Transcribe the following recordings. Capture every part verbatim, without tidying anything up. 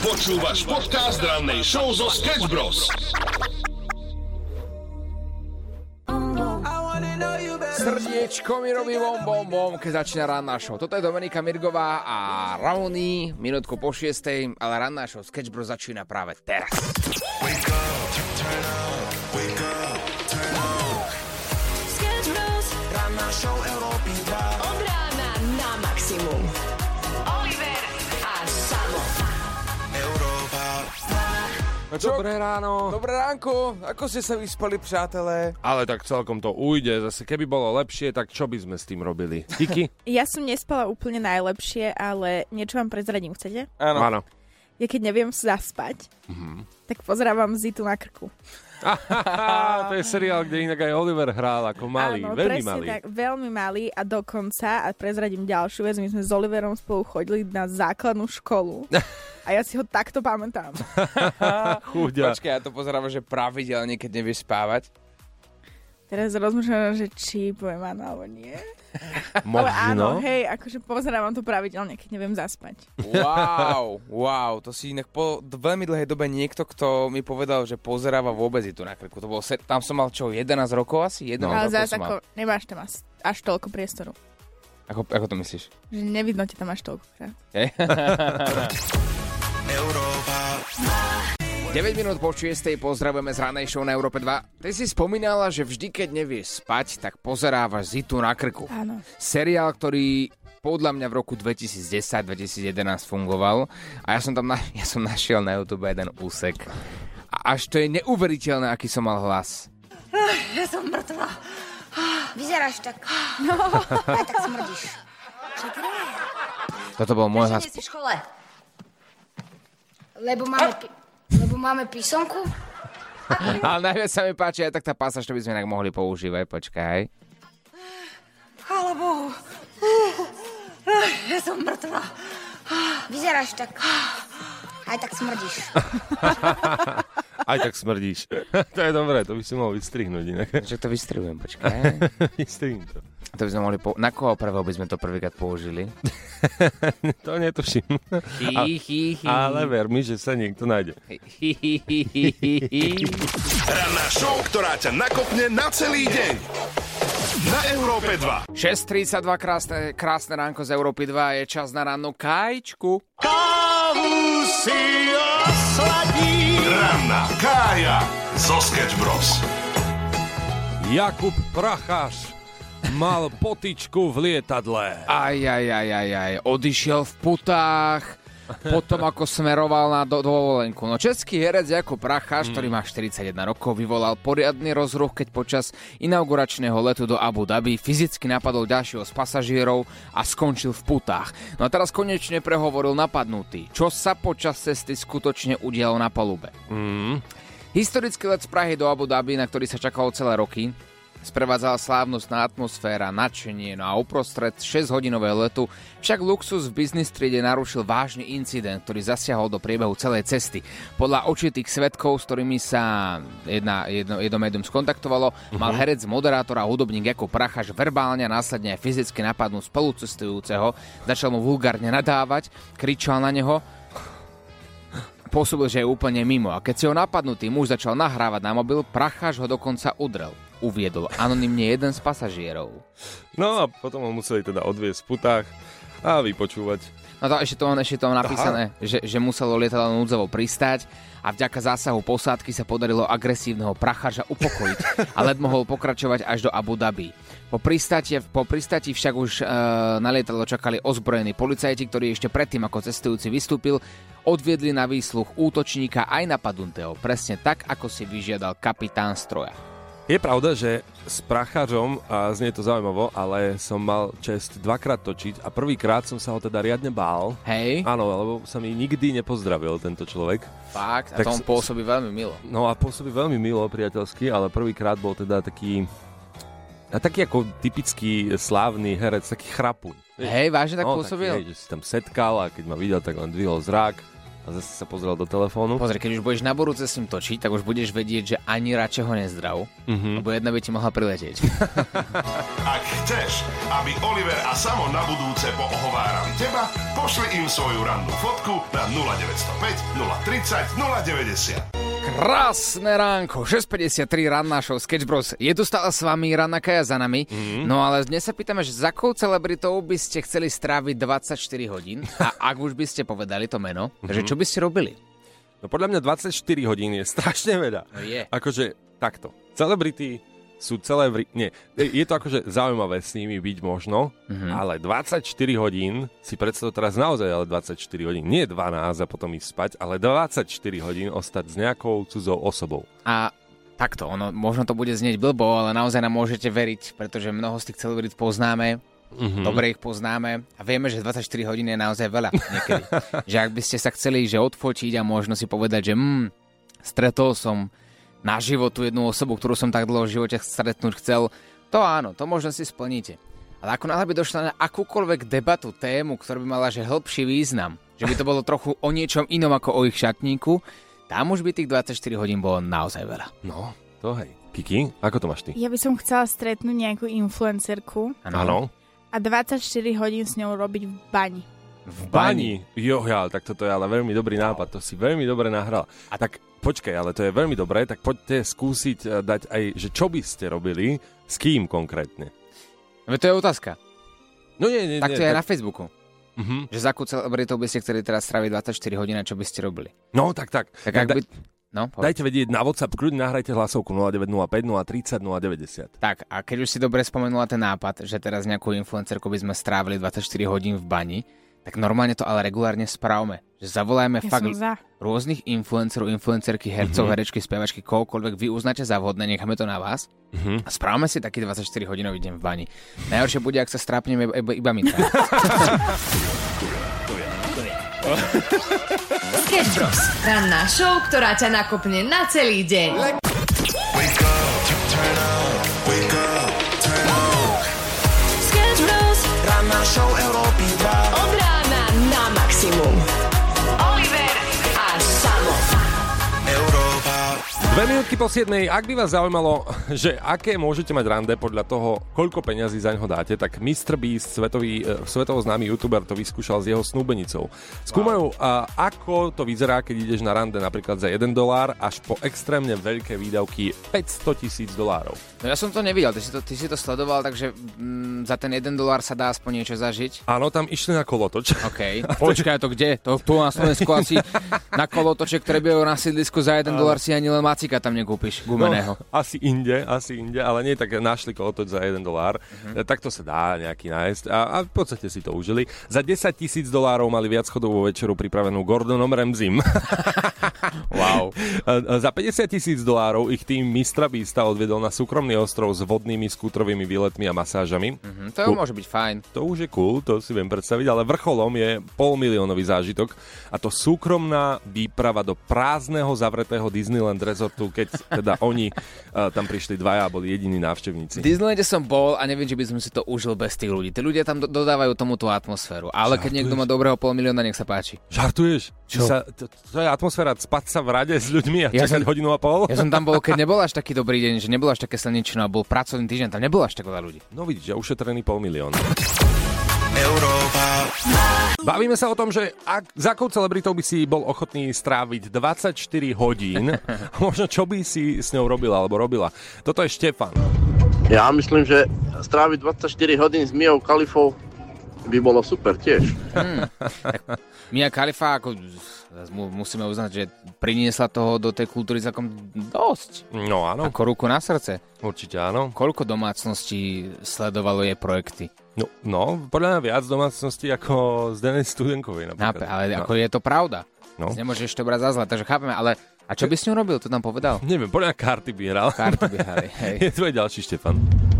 Počúvaš podcast rannej show zo Sketch Bros. Srdiečko mi robí bom, bom, bom, keď začína ranná show. Toto je Dominika Mirgová a Raoni, minútku po šiestej, ale ranná show Sketch Bros začína práve teraz. Wake up, turn up, wake up, turn up. Sketch Bros. Ranná show Európy dva. Od rána na maximum. Oliver a Samo. Európa. No čo? Dobré ráno. Dobré ránko, ako ste sa vyspali, přátelé? Ale tak celkom to ujde. Zase keby bolo lepšie, tak čo by sme s tým robili? Kiki? Ja som nespala úplne najlepšie, ale niečo vám prezradím, chcete? Áno. Áno. Ja keď neviem zaspať, mm-hmm. tak pozerávam Zitu na krku. To je seriál, kde inak aj Oliver hral ako malý, Áno, veľmi presne malý. tak, veľmi malý a dokonca, a prezradím ďalšiu vec, my sme s Oliverom spolu chodili na základnú školu a ja si ho takto pamätám. Chúďa. Počkaj, ja to pozerám, že pravidelne, keď nevieš spávať. Teraz rozmýšľam, že či poviem áno alebo nie. Možno. Ale áno, hej, akože pozerávam to pravidelne, keď neviem zaspať. Wow, wow, to si inak po veľmi dlhej dobe niekto, kto mi povedal, že pozeráva vôbec Zitu na krku. To bolo set, tam som mal čo, jedenásť rokov asi? jedenásť Ale rokov zás som mal. ako, nemáš tam as- až toľko priestoru. Ako, ako to myslíš? Že nevidno ti tam až toľko. Európa. deväť minút po šiestej pozdravujeme z ranej show na Európe dva. Ty si spomínala, že vždy, keď nevieš spať, tak pozerávaš Zitu na krku. Áno. Seriál, ktorý podľa mňa v roku dvetisícdesať dvetisícjedenásť fungoval a ja som tam na, ja som našiel na YouTube jeden úsek. A až to je neuveriteľné, aký som mal hlas. Ja som mŕtva. Vyzeráš tak. No. Aj tak smrdíš. Toto bol môj hlas. Prečo nie si v škole? Lebo máme, pi- lebo máme písomku? Ale najviac sa mi páči aj tak tá pasáž, to by sme inak mohli používať. Počkaj. Chvála Bohu. Ja som mŕtva. Vyzeráš tak. Aj tak smrdíš. Aj tak smrdíš. To je dobré, to by si mohol vystrihnúť inak. Že to vystrihujem, počkaj. Vystrihni to. To by sme mohli po... Na koho prvého by sme to prvýkrát použili? To netuším. Hí, hí, hí. Ale ver mi, že sa niekto nájde. Hí, hí, hí, hí, hí. Ranná show, ktorá ťa nakopne na celý deň. Na Európe dva. šesť tridsaťdva, krásne, krásne ránko z Európy dva, je čas na rannú kájčku. Kávu si osladí. Ranná kája zo Sketch Bros. Jakub Pracháš mal potičku v lietadle. Aj, aj, aj, aj, aj, odišiel v putách, potom ako smeroval na do- dovolenku. No český herec Jakub Pracháš, mm. ktorý má štyridsaťjeden rokov, vyvolal poriadny rozruch, keď počas inauguračného letu do Abu Dhabi fyzicky napadol ďalšieho z pasažierov a skončil v putách. No a teraz konečne prehovoril napadnutý, čo sa počas cesty skutočne udialo na palube. Mm. Historický let z Prahy do Abu Dhabi, na ktorý sa čakalo celé roky, sprevádzala slávnostná atmosféra, nadšenie, no a uprostred šesťhodinového letu však luxus v biznis triede narušil vážny incident, ktorý zasiahol do priebehu celej cesty. Podľa očitých svedkov, s ktorými sa jedna, jedno, jedno médium skontaktovalo, uh-huh. mal herec, moderátor a hudobník Jakub Pracháš verbálne a následne aj fyzicky napadnúť spolucestujúceho, začal mu vulgárne nadávať, kričal na neho, pôsobil, že je úplne mimo. A keď si ho napadnutý muž začal nahrávať na mobil, Pracháš ho dokonca udrel. Uviedol anonymne jeden z pasažierov. No a potom ho museli teda odviesť v putách a vypočúvať. No to ešte to mám ešte to mám napísané, že, že muselo lietadlo núdzovo pristať a vďaka zásahu posádky sa podarilo agresívneho Pracháža upokojiť a let mohol pokračovať až do Abu Dhabi. Po pristáti, po pristáti však už e, na lietadlo čakali ozbrojení policajti, ktorí ešte predtým, ako cestujúci vystúpil, odviedli na výsluch útočníka aj napadnutého, presne tak, ako si vyžiadal kapitán stroja. Je pravda, že s Prachážom, a znie to zaujímavo, ale som mal čest dvakrát točiť a prvýkrát som sa ho teda riadne bál. Hej. Áno, lebo sa mi nikdy nepozdravil tento človek. Fakt, a Tak to on s- pôsobí veľmi milo. No a pôsobí veľmi milo, priateľsky, ale prvýkrát bol teda taký... A taký ako typický slávny herec, taký chrapuň. Hej, vážne tak no, pôsobil? Taký, hej, že si tam setkal a keď ma videl, tak len dvihol zrak. A zase sa pozrel do telefónu. Pozri, keď už budeš na budúce s ním točiť, tak už budeš vedieť, že ani radšej ho nezdrav, mm-hmm. lebo jedna by ti mohla priletieť. Ak chceš, aby Oliver a Samo na budúce poohováram teba, pošli im svoju rannú fotku na nula deväť nula päť, nula tridsať, nula deväťdesiat. Krásne ránko, šesť päťdesiattri, ranná show Sketch Bros. Je tu stále s vami, Ranná Kaja za nami. Mm-hmm. No ale dnes sa pýtame, že za akou celebritou by ste chceli stráviť dvadsaťštyri hodín a ak už by ste povedali to meno, mm-hmm. takže čo by ste robili? No podľa mňa dvadsaťštyri hodín je strašne veľa. No je. Akože takto. Celebrity sú celebri... Nie, je to akože zaujímavé s nimi byť možno, mm-hmm. ale dvadsaťštyri hodín, si predstav teraz naozaj, ale dvadsaťštyri hodín, nie dvanásť a potom ísť spať, ale dvadsaťštyri hodín ostať s nejakou cudzou osobou. A takto, ono, možno to bude znieť blbo, ale naozaj nám môžete veriť, pretože mnoho z tých celebrit poznáme, mm-hmm. dobre ich poznáme a vieme, že dvadsaťštyri hodín je naozaj veľa niekedy. Že ak by ste sa chceli že odfotiť a možno si povedať, že mm, stretol som na život tú jednu osobu, ktorú som tak dlho v živote stretnúť chcel, to áno, to možno si splníte. Ale ako náhle by došla na akúkoľvek debatu, tému, ktorá by mala že hĺbší význam, že by to bolo trochu o niečom inom ako o ich šatníku, tam už by tých dvadsaťštyri hodín bolo naozaj veľa. No, to hej. Kiki, ako to máš ty? Ja by som chcela stretnúť nejakú influencerku. Áno. A dvadsaťštyri hodín s ňou robiť v bani. V bani? Jo, ja, tak toto je ale veľmi dobrý nápad, to si veľmi dobre nahral. A tak počkaj, ale to je veľmi dobré, tak poďte skúsiť dať aj, že čo by ste robili, s kým konkrétne. No to je otázka. No nie, nie, tak to nie, je tak... na Facebooku. Uh-huh. Že za akú celebritou by ste chceli teraz stráviť dvadsaťštyri hodín a čo by ste robili? No, tak, tak. Tak tak ak da... by... No, dajte vedieť na WhatsApp, kľudne nahrajte hlasovku nula deväť nula päť, nula tridsať, nula deväťdesiat. Tak, a keď už si dobre spomenula ten nápad, že teraz nejakú influencerku by sme strávili dvadsaťštyri hodín v bani, tak normálne to ale regulárne spravme. Že zavolajme ja fakt rôznych influencerov, influencerky, hercov, mm-hmm. herečky, spevačky, kohokoľvek vy uznáte za vhodné, necháme to na vás mm-hmm. a správame si taký dvadsaťštyri hodinový deň v bani. Najhoršie bude, ak sa strápneme iba, iba my. Sketch Bros. Ranná show, ktorá ťa nakopne na celý deň. Wake up, turn up, wake up, turn up. Sketch Bros. Ranná show Európy dva. Od rána na maximum. Oliver a Samo. Európa. Dve minútky po siedmej, ak by vás zaujímalo, že aké môžete mať rande podľa toho, koľko peňazí zaň ho dáte, tak mister Beast, svetový, svetovo známy youtuber, to vyskúšal s jeho snúbenicou. Skúmajú, wow. ako to vyzerá, keď ideš na rande napríklad za jeden dolár až po extrémne veľké výdavky päťsto tisíc dolárov. No ja som to nevidel, ty si to, ty si to sledoval, takže mm, za ten jeden dolár sa dá aspoň niečo zažiť. Áno, tam išli na kolotoč. OK, počkaj, to kde? To tu na Slovensku asi na kolotoče, ktoré bývajú na sídlisku za jeden dolár si ani len macika tam nekúpiš, gumeného. No, asi inde, asi inde, ale nie, tak našli kolotoč za jeden dolár. Uh-huh. Tak to sa dá nejaký nájsť a, a v podstate si to užili. Za desať tisíc dolárov mali viac chodovú večeru pripravenú Gordonom Ramsaym. Wow. Za päťdesiat tisíc dolárov ich tým mistra Beasta odviedol na súkromný ostrov s vodnými skútrovými výletmi a masážami. Uh-huh. To cool. Môže byť fajn. To už je cool, to si viem predstaviť, ale vrcholom je polmiliónový zážitok a to súkromná výprava do prázdneho zavretého Disneyland resortu, keď teda oni uh, tam prišli dvaja a boli jediní návštevníci. V Disneylande som bol a neviem, či by som si to užil bez tých ľudí. Tí ľudia tam do- dodávajú tomu tú atmosféru. Ale Žartuješ? Keď niekto má dobrého pol milióna, nech sa páči. Žartuješ? Čo? Sa, to, to je atmosféra spať sa v rade s ľuďmi a ja čakať som, hodinu a pol? Ja som tam bol, keď nebol až taký dobrý deň, že nebolo až také slnečné a bol pracovný týždeň, tam nebolo až tak veľa ľudí. No vidíš, ja ušetrený pol milión. Európa. Bavíme sa o tom, že ak, za akou celebritou by si bol ochotný stráviť dvadsaťštyri hodín, možno čo by si s ňou robila alebo robila. Toto je Štefan. Ja myslím, že stráviť dvadsaťštyri hodín s Miou Khalifou by bolo super tiež. Hmm. Mia Khalifa, ako musíme uznať, že priniesla toho do tej kultúry celkom dosť. No áno. Ako ruku na srdce. Určite áno. Koľko domácností sledovalo jej projekty? No, no podľa mňa viac domácností ako z Denis Studenkovej napríklad. Nápe, ale no. ako je to pravda. No. Nemôžeš to brať za zle, takže chápeme, ale a čo by s ňou robil, to nám povedal? Neviem, podľa mňa karty by hral. Karty by hrali, hej. Je tvoj ďalší Štefan.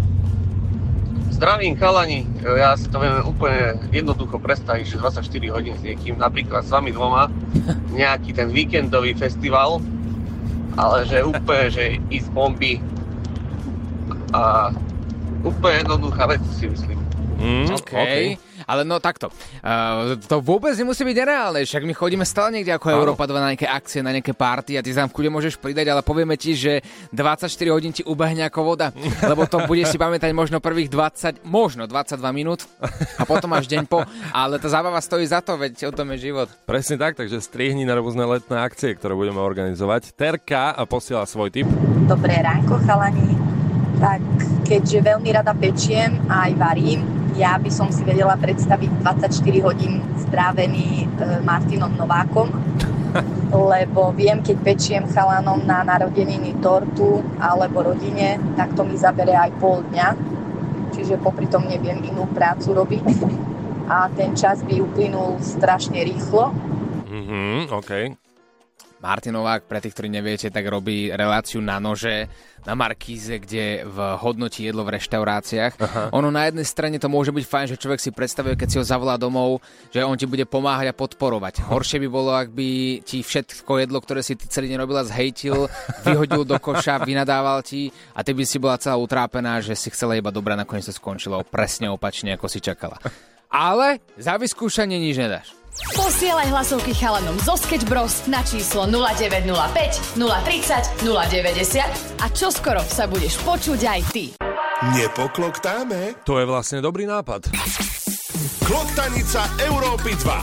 Zdravím chalani, ja si to viem úplne jednoducho predstaviť, že dvadsaťštyri hodín s niekým, napríklad s vami dvoma, nejaký ten víkendový festival, ale že úplne, že ísť bomby a úplne jednoduchá vec si myslím. Mm, OK. okay. Ale no takto, uh, to vôbec nemusí byť nereálne, však my chodíme stále niekde ako Európa dva na nejaké akcie, na nejaké party a ty sa tam v kľude môžeš pridať, ale povieme ti, že dvadsaťštyri hodín ti ubehne ako voda, lebo to budeš si pamätať možno prvých dvadsať, možno dvadsaťdva minút a potom až deň po, ale tá zábava stojí za to, veď o tom je život. Presne tak, takže striehni na rôzne letné akcie, ktoré budeme organizovať. Terka posiela svoj tip. Dobré ránko, chalani. Tak keďže veľmi rada pečiem a aj varím, ja by som si vedela predstaviť dvadsaťštyri hodín strávený e, Martinom Novákom, lebo viem, keď pečiem chalanom na narodeniny tortu alebo rodine, tak to mi zabere aj pol dňa, čiže popri tom neviem inú prácu robiť a ten čas by uplynul strašne rýchlo. Mhm, okej. Okay. Martin Novák, pre tých, ktorí neviete, tak robí reláciu Na nože na Markíze, kde v hodnotí jedlo v reštauráciách. Aha. Ono na jednej strane to môže byť fajn, že človek si predstavuje, keď si ho zavolá domov, že on ti bude pomáhať a podporovať. Horšie by bolo, ak by ti všetko jedlo, ktoré si ty celý deň robila, zhejtil, vyhodil do koša, vynadával ti a ty by si bola celá utrápená, že si chcela iba dobrá, nakoniec to skončilo presne opačne, ako si čakala. Ale za vyskúšanie nič nedáš. Posielaj hlasovky chalanom zo Sketch Bros na číslo nula deväť nula päť, nula tridsať, nula deväťdesiat a čoskoro sa budeš počuť aj ty. Nepokloktáme? To je vlastne dobrý nápad. Kloktanica Európy dva.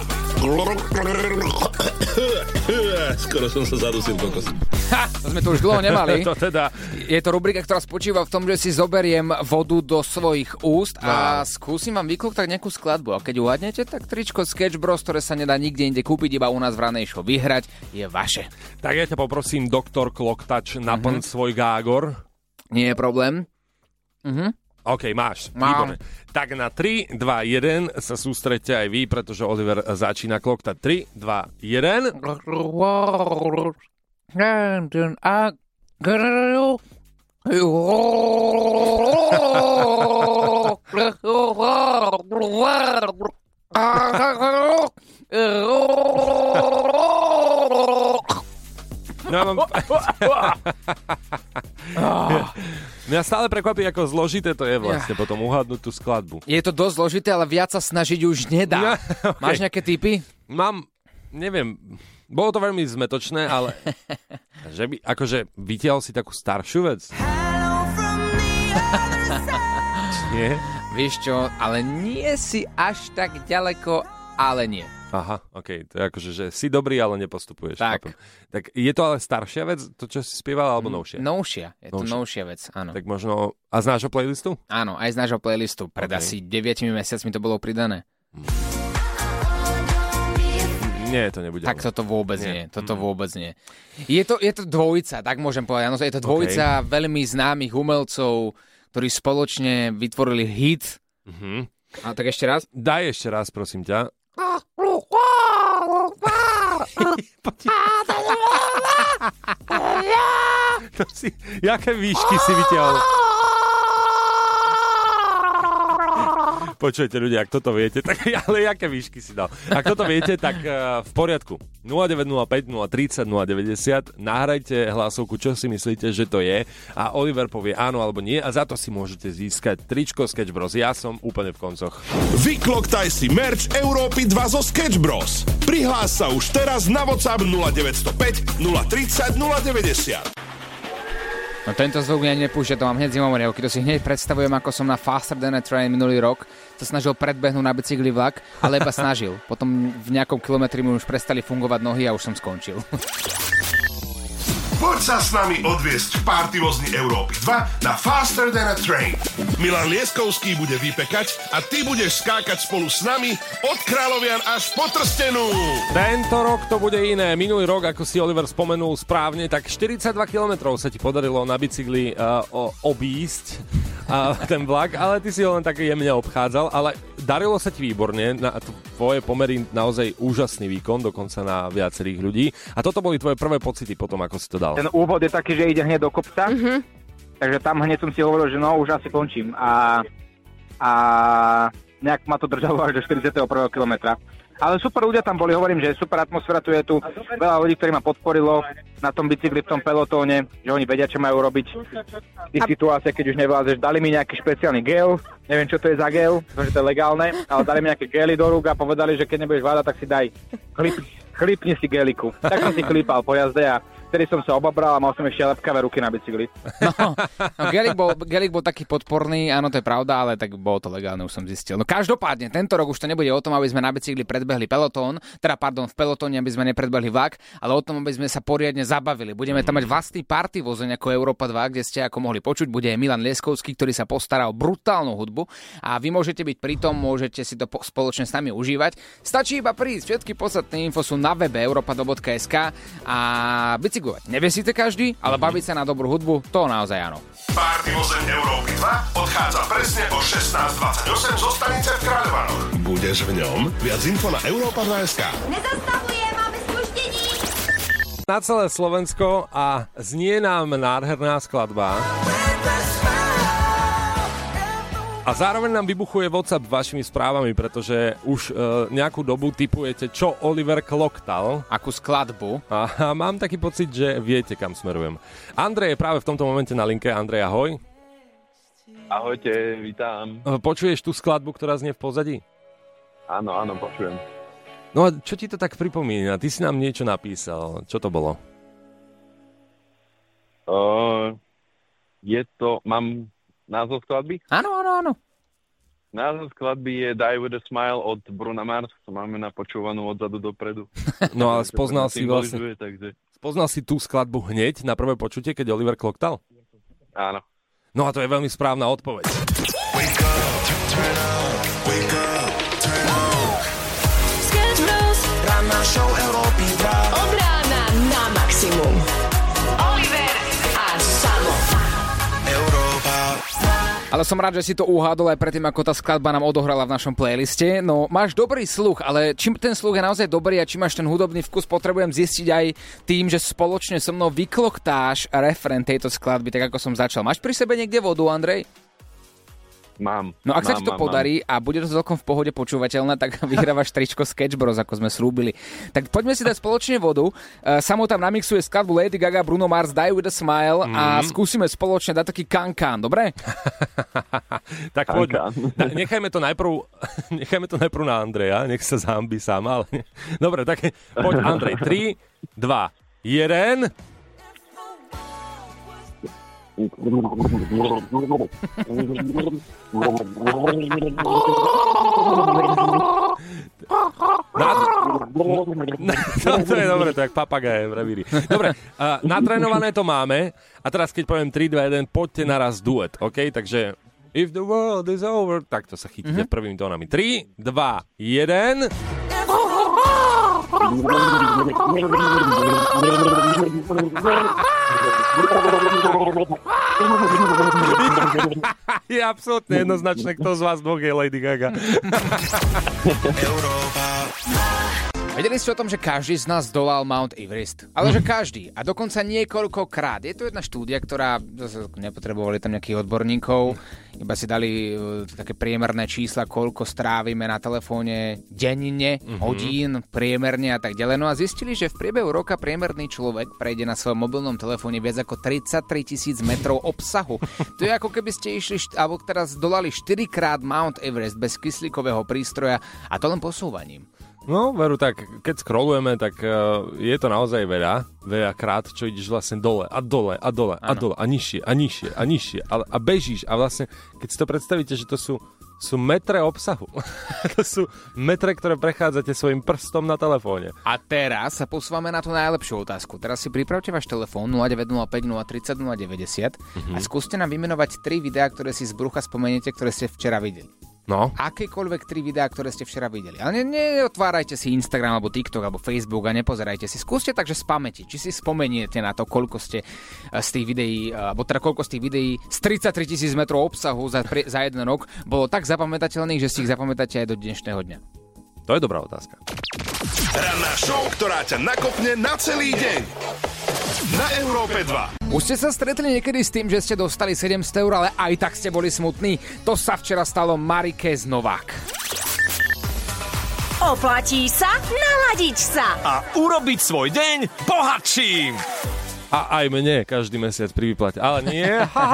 Skoro som sa zadusil kokos. Ha, to sme tu už dlho nemali. To teda... Je to rubrika, ktorá spočíva v tom, že si zoberiem vodu do svojich úst a no. skúsim vám vykloktať nejakú skladbu. A keď uhadnete, tak tričko Sketch Bros, ktoré sa nedá nikde inde kúpiť, iba u nás v Ranej Show vyhrať, je vaše. Tak ja ťa poprosím, doktor Kloktač, naplň mm-hmm. svoj gágor. Nie je problém. Mhm. OK, máš. Mám. Výborné. Tak na tri, dva, jeden sa sústredte aj vy, pretože Oliver začína kloktať. tri, dva, jeden. No, mám... Mňa stále prekvapí, ako zložité to je vlastne ja. potom uhádnuť tú skladbu. Je to dosť zložité, ale viac sa snažiť už nedá. Ja, okay. Máš nejaké tipy? Mám, neviem, bolo to veľmi zmetočné, ale že by, akože vytiahol si takú staršiu vec. Nie? Vieš čo, ale nie si až tak ďaleko, ale nie. Aha, okej, okay. To je akože, že si dobrý, ale nepostupuješ. Tak. Tak je to ale staršia vec, to, čo si spievala, alebo novšia? Novšia, je to novšia, novšia vec, áno. Tak možno, a z nášho playlistu? Áno, aj z nášho playlistu, pred okay. asi deviatimi mesiacmi to bolo pridané. Nie, to nebude. Tak toto vôbec nie, nie. toto mm. vôbec nie. Je to, je to dvojica, tak môžem povedať, áno, je to dvojica okay. veľmi známych umelcov, ktorí spoločne vytvorili hit. Mm-hmm. A tak ešte raz? Daj ešte raz, prosím ťa. To si, jaké výšky si vytiahol? Počujete ľudia, ak toto viete, tak ale jaké výšky si dal. Ak toto viete, tak uh, v poriadku. nula deväť nula päť, nula tridsať, nula deväťdesiat. Nahrajte hlasovku, čo si myslíte, že to je. A Oliver povie áno alebo nie. A za to si môžete získať tričko Sketch Bros. Ja som úplne v koncoch. Vykloktaj si merch Európy dva zo Sketch Bros. Prihlás sa už teraz na WhatsApp nula deväť nula päť, nula tridsať, nula deväťdesiat. No tento zvuk mňa nepúšťa, to mám hneď zimomriavky, to si hneď predstavujem, ako som na Faster Than a Train minulý rok sa snažil predbehnúť na bicykli vlak, ale iba snažil. Potom v nejakom kilometri mi už prestali fungovať nohy a už som skončil. Poď sa s nami odviesť v party vozni Európy dva na Faster Than a Train. Milan Lieskovský bude vypekať a ty budeš skákať spolu s nami od Kráľovian až po Trstenú. Tento rok to bude iné. Minulý rok, ako si Oliver spomenul správne, tak štyridsaťdva kilometrov sa ti podarilo na bicykli uh, obísť uh, ten vlak, ale ty si ho len tak jemne obchádzal, ale darilo sa ti výborne, na tvoje pomery naozaj úžasný výkon, dokonca na viacerých ľudí. A toto boli tvoje prvé pocity potom, ako si to dal. Ten úvod je taký, že ide hneď do kopca, mm-hmm. takže tam hneď som si hovoril, že no, už asi končím. A, a nejak ma to držalo až do štyridsiateho prvého kilometra. Ale super ľudia tam boli, hovorím, že super atmosféra tu je tu. Veľa ľudí, ktorí ma podporilo na tom bicykli v tom pelotóne, že oni vedia, čo majú robiť v tých situáciách, keď už nevlázeš. Dali mi nejaký špeciálny gel, neviem, čo to je za gel, pretože to je legálne, ale dali mi nejaké gely do rúk a povedali, že keď nebudeš vládať, tak si daj, chlip, chlipni si geliku. Tak som si chlípal po jazde a vtedy som sa obabral a mal som ešte lepkavé ruky na bicykli. No, no gelik, bol, gelik bol taký podporný, áno, to je pravda, ale tak bolo to legálne, už som zistil. No každopádne, tento rok už to nebude o tom, aby sme na bicykli predbehli pelotón, teda pardon, v pelotóne, aby sme nepredbehli vlak, ale o tom, aby sme sa poriadne zabavili. Budeme tam mať vlastný party vozeň ako Európa dva, kde ste ako mohli počuť, bude aj Milan Lieskovský, ktorý sa postará o brutálnu hudbu a vy môžete byť pritom, môžete si to po- spoločne s nami užívať. Stačí iba prísť, všetky podstatné info sú na webe europadva bodka es ká a bicyklovať nevesíte každý, ale baviť sa na dobrú hudbu, to naozaj áno. Party vozeň Európy dva odchádza presne o šestnásť dvadsaťosem zo stanice v Kráľovanoch. Budeš v ňom? Viac info na europadva bodka es ká. Nezastavuje, máme spuštení. Na celé Slovensko a znie nám nádherná skladba. A zároveň nám vybuchuje WhatsApp vašimi správami, pretože už e, nejakú dobu tipujete, čo Oliver kloktal. Akú skladbu. A, a mám taký pocit, že viete, kam smerujem. Andrej je práve v tomto momente na linke. Andrej, ahoj. Ahojte, vítam. Počuješ tú skladbu, ktorá znie v pozadí? Áno, áno, počujem. No a čo ti to tak pripomína? Ty si nám niečo napísal. Čo to bolo? Uh, je to... Mám... Názov skladby? Áno, áno, áno. Názov skladby je Die With A Smile od Bruna Mars, to máme napočúvanú odzadu dopredu. No ale spoznal si vlastne... Takže... Spoznal si tú skladbu hneď na prvé počutie, keď Oliver kloktal? Áno. No a to je veľmi správna odpoveď. Wake up, turn up, wake up, turn up. Sketch Bros. Ranná show Európy dva. Od rána na maximum. Oliver a Samo. Európa. Ale som rád, že si to uhádol aj predtým, ako tá skladba nám odohrala v našom playliste. No, máš dobrý sluch, ale čím ten sluch je naozaj dobrý a či máš ten hudobný vkus, potrebujem zistiť aj tým, že spoločne so mnou vykloktáš refrén tejto skladby, tak ako som začal. Máš pri sebe niekde vodu, Andrej? Mám. No ak mám, sa ti to mám, podarí mám. A bude to celkom v pohode počúvateľné, tak vyhrávaš tričko Sketch Bros, ako sme slúbili. Tak poďme si dať spoločne vodu. Uh, Samo tam namixuje skladbu Lady Gaga, Bruno Mars, Die With A Smile mm. a skúsime spoločne dať taký kankán, dobre? Tak poď. Nechajme to najprv, nechajme to najprv na Andreja, nech sa zahambí sám, ale... Dobre, tak poď Andrej, tri, dva, jeden... Na... No, to je dobre, to je jak papagaje v revíri. Dobre, uh, natrénované to máme a teraz keď poviem tri, dva, jeden, poďte naraz duet, OK? Takže if the world is over, tak to sa chytíte mm-hmm. prvými tónami. tri, dva, jeden... Je absolútne jednoznačné, kto z vás dvoch je Lady Gaga. Vedeli ste o tom, že každý z nás dolal Mount Everest? Ale že každý. A dokonca niekoľkokrát. Je to jedna štúdia, ktorá... Nepotrebovali tam nejakých odborníkov. Iba si dali uh, také priemerné čísla, koľko strávime na telefóne denne, mm-hmm. hodín, priemerne a tak ďalej. No a zistili, že v priebehu roka priemerný človek prejde na svojom mobilnom telefóne viac ako tridsaťtri tisíc metrov obsahu. To je ako keby ste išli, alebo teraz dolali štyrikrát Mount Everest bez kyslíkového prístroja a to len posúvaním. No, veru, tak keď scrollujeme, tak uh, je to naozaj veľa, veľa krát, čo ideš vlastne dole a dole a dole a dole a nižšie a nižšie a nižšie a, a bežíš a vlastne, keď si to predstavíte, že to sú, sú metre obsahu. To sú metre, ktoré prechádzate svojim prstom na telefóne. A teraz sa posúvame na tú najlepšiu otázku. Teraz si pripravte váš telefón nula deväť nula päť nula tri nula nula deväťdesiat mm-hmm. a skúste nám vymenovať tri videá, ktoré si z brucha spomeniete, ktoré ste včera videli. No. Akékoľvek tri videá, ktoré ste včera videli. Ale neotvárajte si Instagram, alebo TikTok, alebo Facebook a nepozerajte si. Skúste takže z pamäti, či si spomeniete na to, koľko ste z tých videí, alebo teda koľko z tých videí z tridsaťtri tisíc metrov obsahu za, pre, za jeden rok bolo tak zapamätateľných, že si ich zapamätáte aj do dnešného dňa. To je dobrá otázka. Ranná show, ktorá ťa nakopne na celý deň. Na Európe dva. Už ste sa stretli niekedy s tým, že ste dostali sedemsto eur, ale aj tak ste boli smutní? To sa včera stalo Marike z Novák. Oplatí sa naladiť sa. A urobiť svoj deň bohatším. A aj mne každý mesiac pri výplate. Ale nie.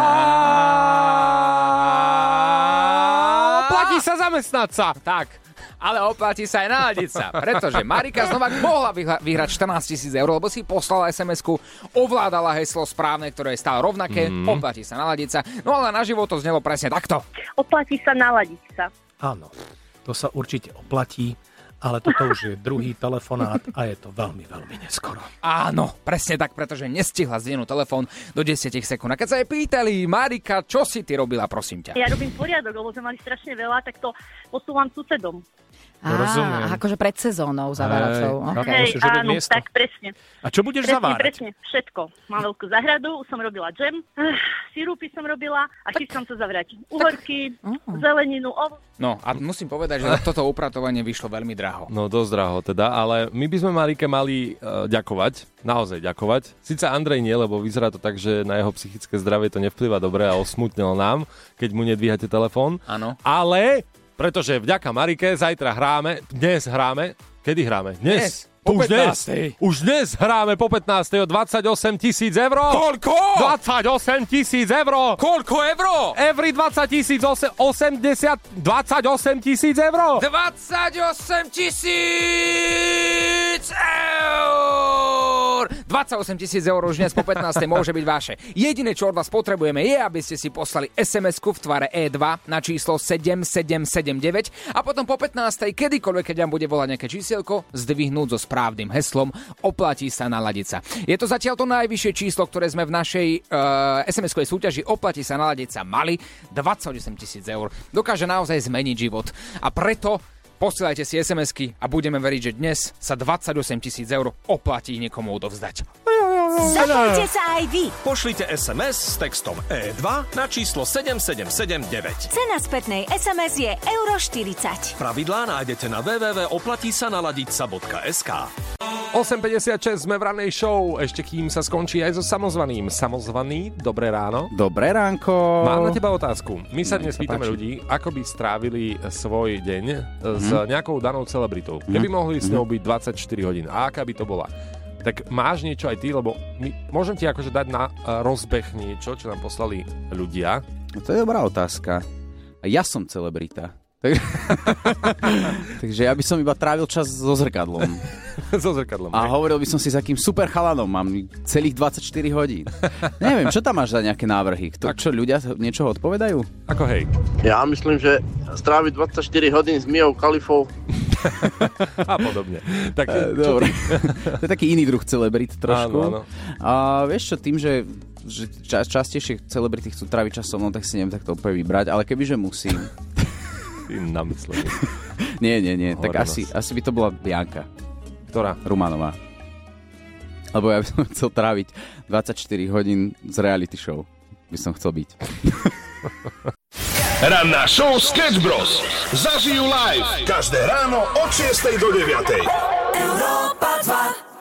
Oplatí sa zamestnať sa. Tak, ale oplatí sa aj naladiť sa. Pretože Marika znova mohla vyhra- vyhrať štrnásť tisíc eur, lebo si poslala es em esku, ovládala heslo správne, ktoré je stále rovnaké. Mm. Oplatí sa naladiť sa. No ale naživo to znelo presne takto. Oplatí sa naladiť sa. Áno, to sa určite oplatí. Ale toto už je druhý telefonát a je to veľmi, veľmi neskoro. Áno, presne tak, pretože nestihla zdvihnúť telefón do desať sekúnd. A keď sa jej pýtali, Marika, čo si ty robila, prosím ťa? Ja robím poriadok, lebo sme mali strašne veľa, tak to posúvam susedom. To rozumiem. Á, akože pred sezónou zaváračov. Okay. Hej, áno, miesto. Tak presne. A čo budeš presne, zavárať? Presne, všetko. Mám veľkú záhradu, už som robila džem, uh, sirupy som robila a chystám sa zavrať uhorky, tak... zeleninu, ovoce. No a musím povedať, že toto upratovanie vyšlo veľmi draho. No dosť draho teda, ale my by sme Marike mali uh, ďakovať, naozaj ďakovať. Sice Andrej nie, lebo vyzerá to tak, že na jeho psychické zdravie to nevplyva dobre a osmutnil nám, keď mu nedvíhate telefón. Áno. Ale... Pretože vďaka Marike zajtra hráme, dnes hráme, kedy hráme? Dnes. Dnes. Po už pätnástej. Dnes, už dnes hráme po pätnástej o dvadsaťosem tisíc eur. Koľko? dvadsaťosem tisíc eur. Koľko euro? Every dvadsať tisíc, osemdesiat, dvadsaťosem tisíc eur. dvadsaťosem tisíc eur. dvadsaťosem tisíc eur už dnes po pätnástej môže byť vaše. Jediné, čo od vás potrebujeme, je, aby ste si poslali es em esku v tvare é dva na číslo sedem sedem sedem deväť a potom po pätnástej, kedykoľvek, keď vám bude volať nejaké čísielko, zdvihnúť zo správnym heslom Oplatí sa naladiť sa. Je to zatiaľ to najvyššie číslo, ktoré sme v našej uh, es em eskovej súťaži Oplatí sa naladiť sa mali, dvadsaťosem tisíc eur. Dokáže naozaj zmeniť život. A preto posielajte si es em esky a budeme veriť, že dnes sa dvadsaťosem tisíc eur oplatí niekomu odovzdať. Zapojte sa aj vy. Pošlite es em es s textom é dva na číslo sedem sedem sedem deväť. Cena spätnej es em es je euro štyridsať. Pravidlá nájdete na w w w bodka oplatí sa naladiť sa bodka es ká. osem päťdesiatšesť sme v ranej show, ešte kým sa skončí aj so samozvaným. Samozvaný, dobré ráno. Dobré ránko. Mám na teba otázku. My sa dnes sa pýtame páči. ľudí, ako by strávili svoj deň s Mhm. nejakou danou celebritou. Keby mohli s ňou byť dvadsaťštyri hodín. A aká by to bola? Tak máš niečo aj ty, lebo my, môžem ti akože dať na uh, rozbeh niečo, čo nám poslali ľudia. No to je dobrá otázka. A ja som celebrita. Tak... Takže ja by som iba trávil čas so zrkadlom. so zrkadlom. A hovoril by som si, s akým super chalanom mám celých dvadsaťštyri hodín. Neviem, čo tam máš za nejaké návrhy? Kto, čo ľudia niečo odpovedajú? Ako hej? Ja myslím, že stráviť dvadsaťštyri hodín s Miou Khalifou. A podobne. Tak, e, dobre. To je taký iný druh celebrit trošku. Áno, áno. A vieš čo, tým, že, že ča, častejšie celebrity chcú tráviť čas so mnou, tak si neviem takto úplne vybrať, ale kebyže musím... Ty namyslený. nie, nie, nie, tak asi, asi by to bola Bianka. Ktorá? Rumanová. Lebo ja by som chcel tráviť dvadsaťštyri hodín z reality show. By som chcel byť. Ranná show Sketch Bros. Zažijú live každé ráno od šiestej do deviatej. Európa dva.